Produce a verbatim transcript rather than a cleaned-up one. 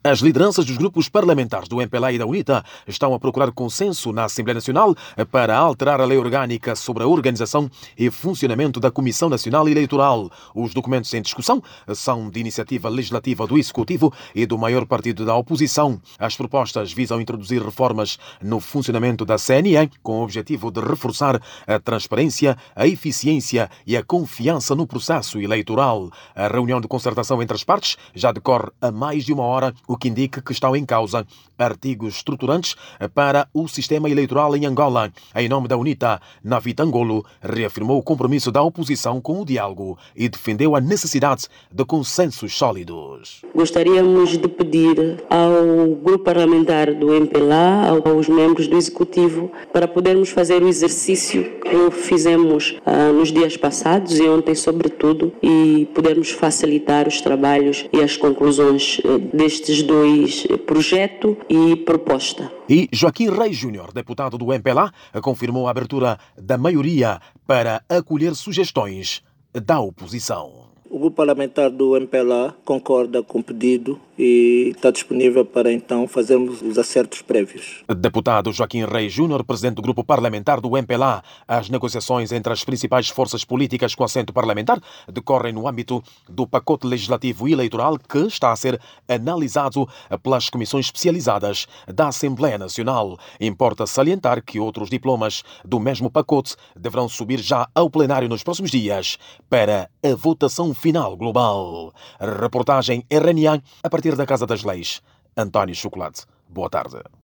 As lideranças dos grupos parlamentares do M P L A e da UNITA estão a procurar consenso na Assembleia Nacional para alterar a lei orgânica sobre a organização e funcionamento da Comissão Nacional Eleitoral. Os documentos em discussão são de iniciativa legislativa do Executivo e do maior partido da oposição. As propostas visam introduzir reformas no funcionamento da C N E com o objetivo de reforçar a transparência, a eficiência e a confiança no processo eleitoral. A reunião de concertação entre as partes já decorre há mais de uma hora, o que indica que estão em causa artigos estruturantes para o sistema eleitoral em Angola. Em nome da UNITA, Navid Angolo reafirmou o compromisso da oposição com o diálogo e defendeu a necessidade de consensos sólidos. Gostaríamos de pedir ao grupo parlamentar do M P L A, aos membros do Executivo, para podermos fazer o exercício que fizemos ah, nos dias passados e ontem, sobretudo, e podermos facilitar os trabalhos e as conclusões destes dois projetos e proposta. E Joaquim Reis Júnior, deputado do M P L A, confirmou a abertura da maioria para acolher sugestões da oposição. O grupo parlamentar do M P L A concorda com o pedido e está disponível para então fazermos os acertos prévios. Deputado Joaquim Reis Júnior, presidente do grupo parlamentar do M P L A, as negociações entre as principais forças políticas com assento parlamentar decorrem no âmbito do pacote legislativo e eleitoral que está a ser analisado pelas comissões especializadas da Assembleia Nacional. Importa salientar que outros diplomas do mesmo pacote deverão subir já ao plenário nos próximos dias para a votação final global. Reportagem R N A a partir da Casa das Leis. António Chocolate. Boa tarde.